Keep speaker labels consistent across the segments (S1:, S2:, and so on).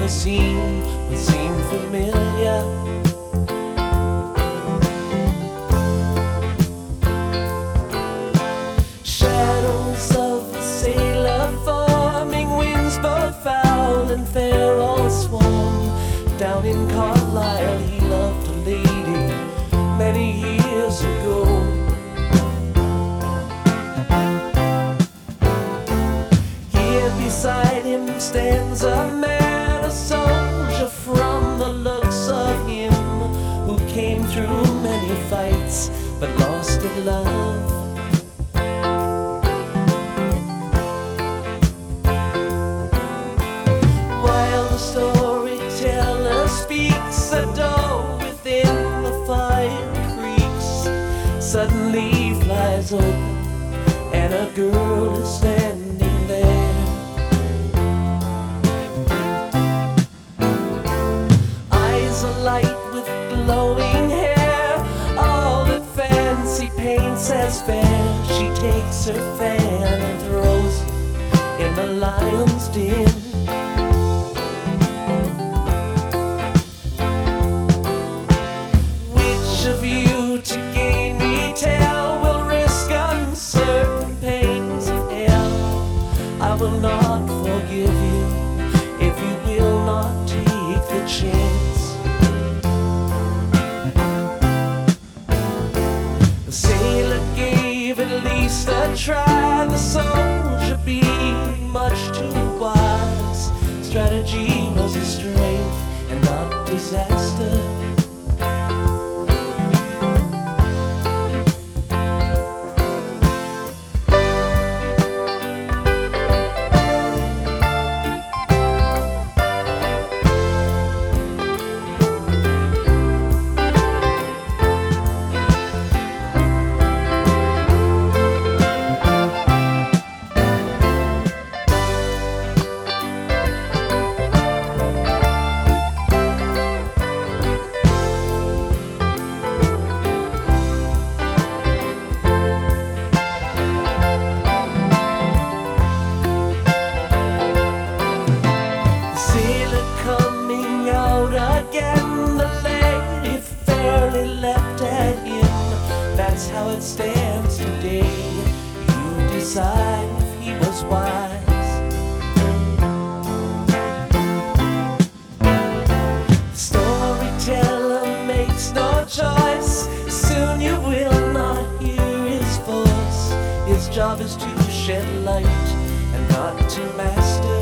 S1: never seen would seem familiar. Shadows of a sailor forming, winds both foul and fair all swarm. Down in Carlisle he loved a lady many years ago. Here beside him stands a man, a soldier, from the looks of him, who came through many fights but lost at love. While the storyteller speaks, a door within the fire creaks. Suddenly flies open and a girl is standing there. Eyes alight with glowing hair, all that fancy paints as fair. She takes her fan and throws it in the lion's den. Which of you to gain me tell will risk uncertain pains of hell? I will not forgive you if you will not take the chance. The sailor gave at least a try, the soldier being much too wise. Strategy was his strength and not disaster. Coming out again, the lady fairly leapt at him. That's how it stands today. You decide if he was wise. The storyteller makes no choice. Soon you will not hear his voice. His job is to shed light and not to master.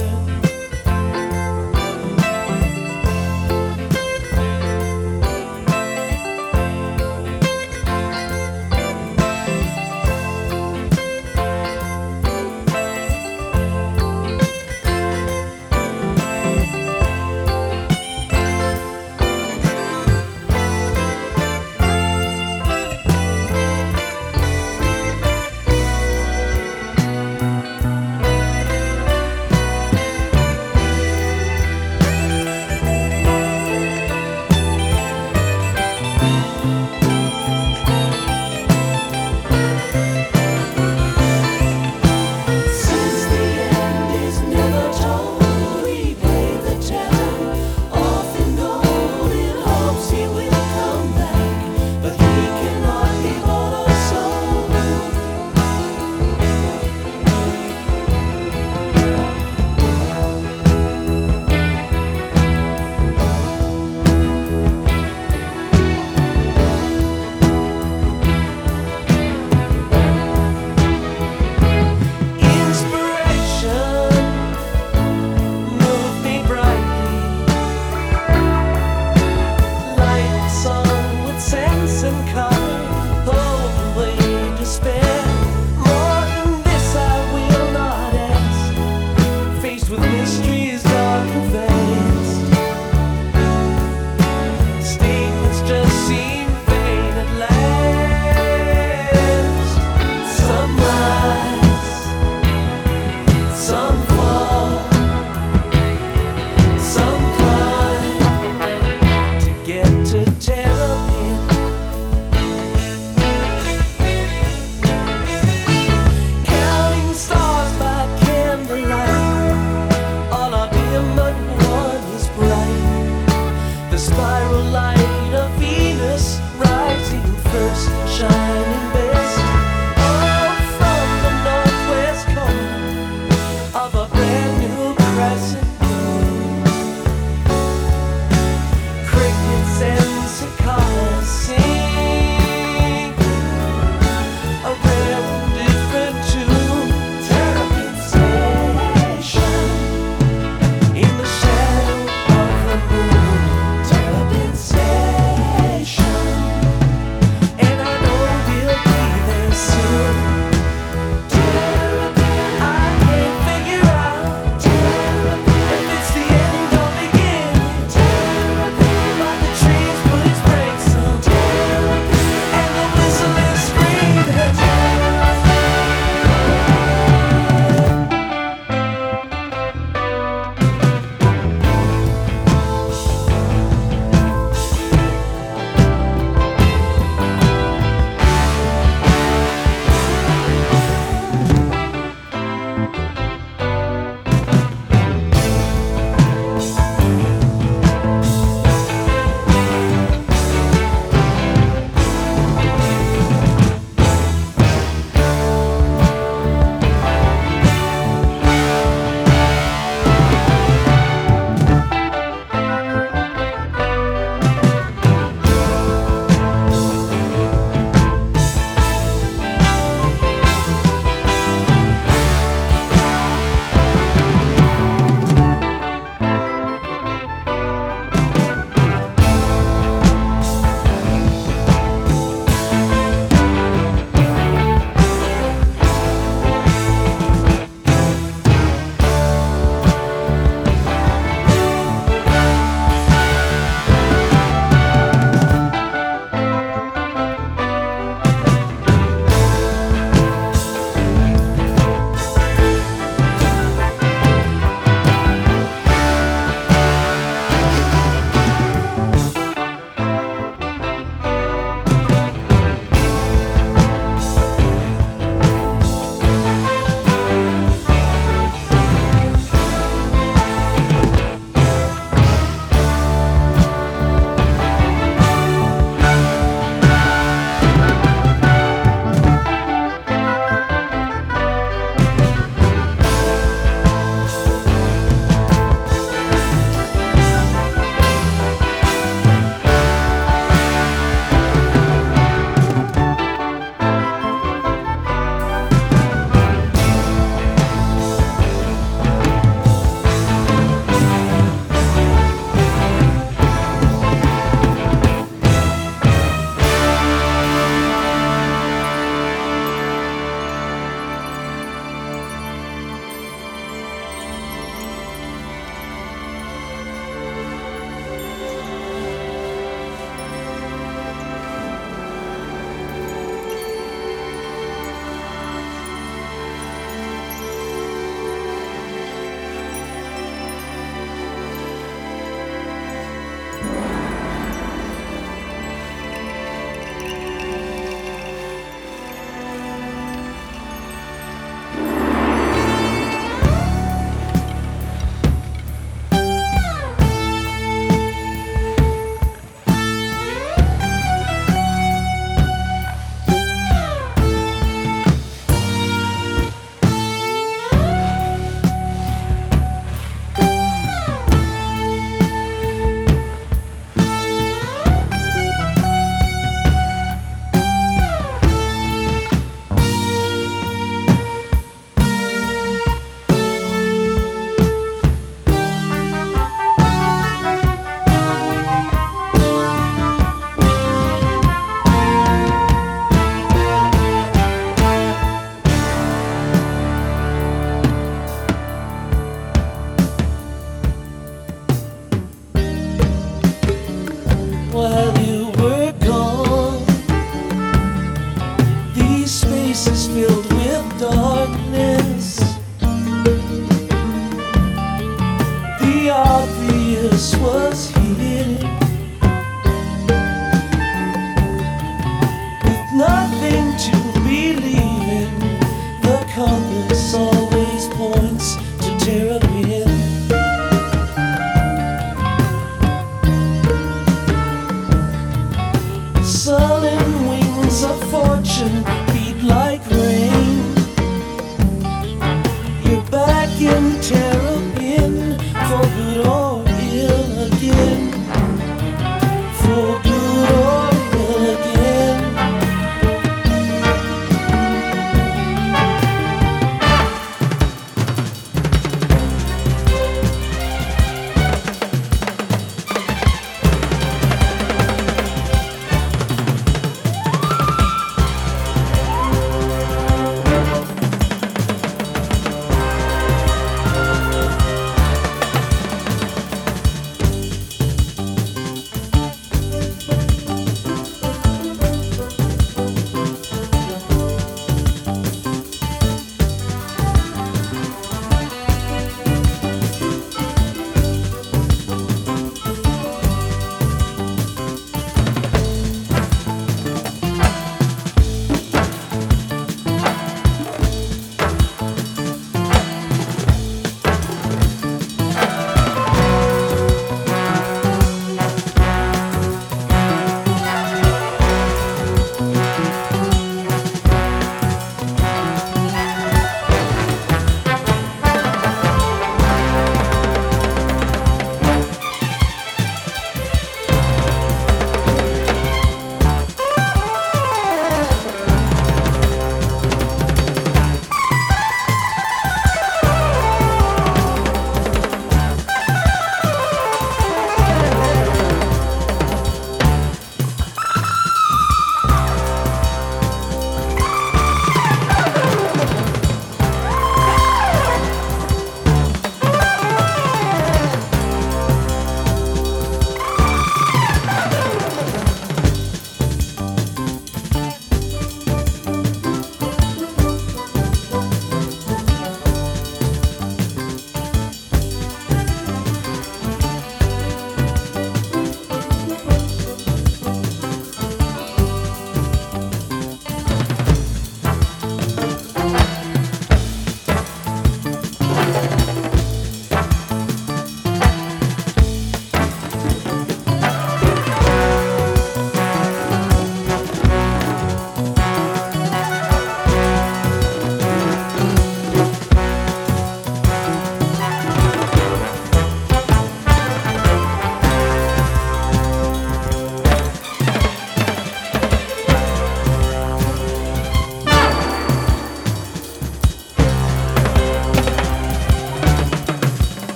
S1: sullen wings of fortune beat like